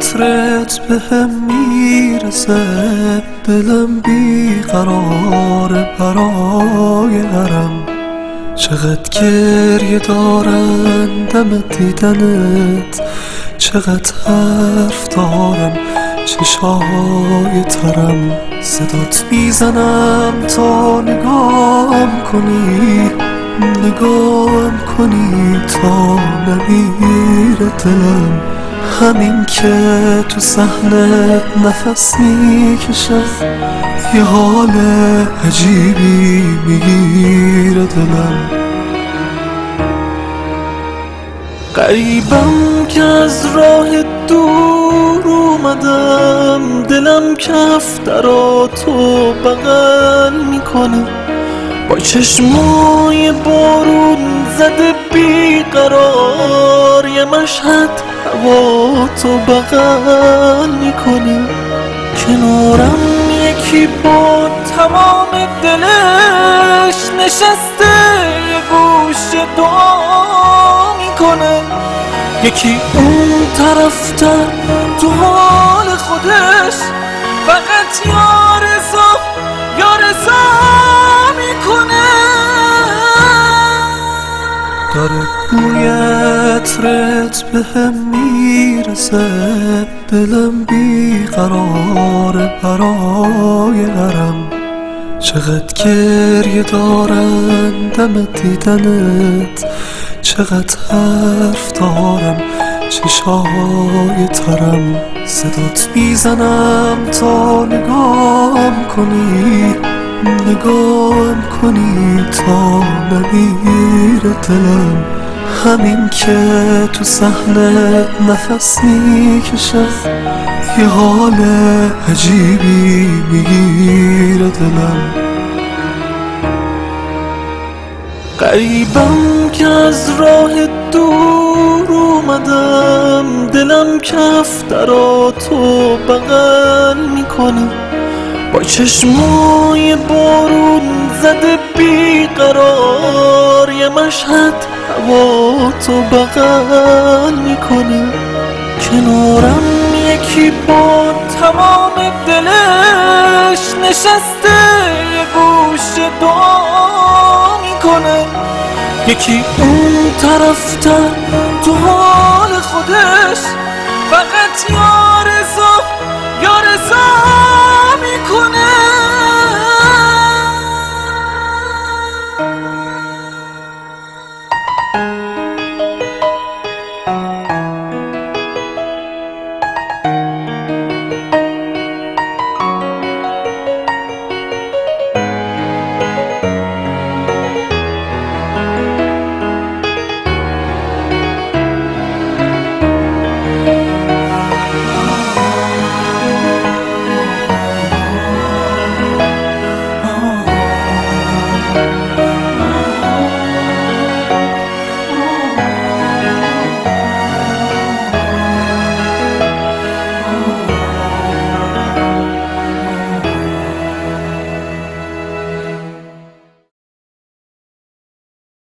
عطرت به هم میرسه، دلم بیقراره برای حرم. چقدر گریه دارن دم دیدنت، چقدر حرف دارن چشای ترم. صدات میزنم تا نگام کنی، نگام کنی تا نمیره دلم. همین که تو صحنه نفس میکشم، یه حال عجیبی میگیره دلم. غریبم که از راه دور اومدم، دلم کف دراتو بغل میکنه. با چشمای بارون زده بیقرار، یه مشهد هوا تو بغل میکنه. کنارم یکی با تمام دلش نشسته، یه گوشه دعا میکنه. یکی اون طرفتر تو حال خودش، فقط یا رضا میکنه. داره بوی عطرت به هم میرسه، دلم بیقراره برای حرم. چقدر گریه دارن دم دیدنت، چقدر حرف دارن چشای ترم. صدات میزنم تا نگام کنی، نگام کنی تا نمیره دلم. همین که تو صحنه نفس میکشم، یه حال عجیبی میگیره دلم. غریبم که از راه دور اومدم، دلم کف دراتو بغل میکنه. با چشمای بارون زده بیقرار، یه مشهد هوا تو بغل میکنه. کنارم یکی با تمام دلش نشسته، یه گوشه دعا میکنه. یکی اون طرفتر تو حال خودش، فقط یا